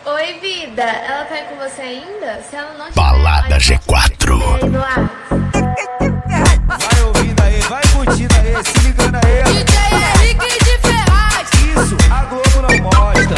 Oi, vida. Ela tá aí com você ainda? Se ela não tiver, Balada G4. no ar. Vai ouvindo aí, vai curtindo aí, se ligando aí. DJ Henrique de Ferraz. Isso, a Globo não mostra.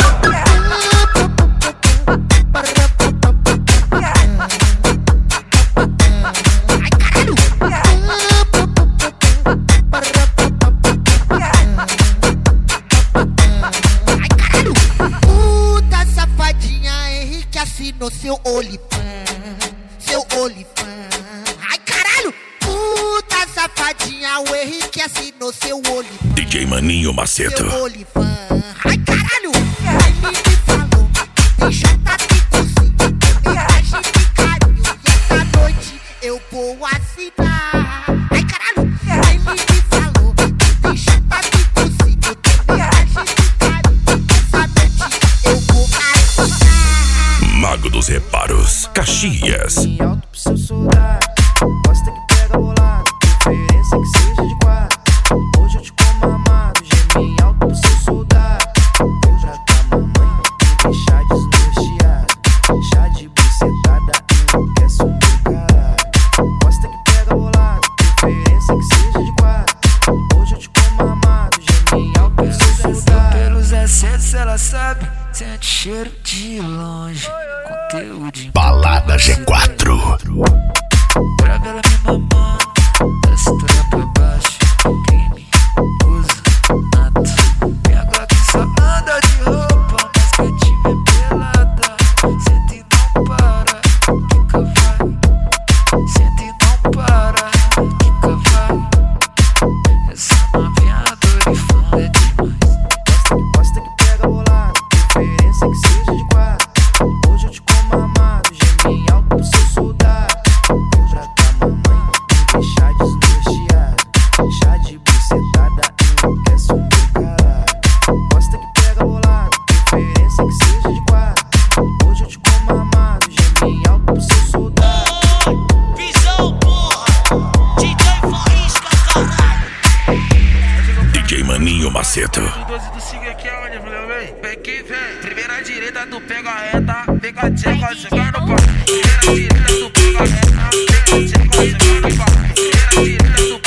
Puta safadinha, Henrique assinou seu olifant, seu olifant. Ai caralho! Puta safadinha, o Henrique assinou seu olifant, DJ Maninho Macedo. seu olifant. Ai caralho! Ele me falou, deixa eu tá te cozinhando, mensagem de carinho. E essa noite eu vou assinar. Ai caralho! Ele me falou, deixa eu tá te cozinhando, mensagem de carinho. Essa noite eu vou assinar. Mago dos Reparos, Caxias. Em alto pro seu soldado, gosta que pega bolado, preferência que seja de quatro. Hoje eu te como amado, geme em alto pro seu soldado. Vem pra cá, mamãe, me deixar desnorteado. Chá de bucetada, enlouquece o meu caralho. Gosta que pega bolado, preferência que seja de quatro. Hoje eu te como amado, geme em alto pro seu soldado. Pelos excessos ela sabe, sente cheiro de longe. Conteúdo em Balada G4. pra ela me mamando, da cintura pra baixo. Quem me usa, nada. Minha Glock só anda de roupa, mas quietinha é pelada. Senta e não para, quica vai. Senta e não para, quica vai. Essa novinha dorifã é demais. Gosta que pega bolado, preferência que seja de quatro. Hoje eu te como amado, geme em alto pro seu soldado. Vem pra cá, mamãe, me deixar desnorteado. Chá de bucetada, enlouquece o meu caralho. Gosta que pega bolado, preferência que seja de quatro. Hoje eu te como amado, geme em alto pro seu soldado. Visão, porra. DJ Faísca, caralho. DJ Maninho Macedo. O 12 do Sig aqui é onde, valeu, vem? Vem que vem. Primeira direita, tu pega a reta. Vem com a tcheca, chega no pau. Primeira direita, tu pega a reta. Vem com a tcheca, chega no pau. Primeira direita, tu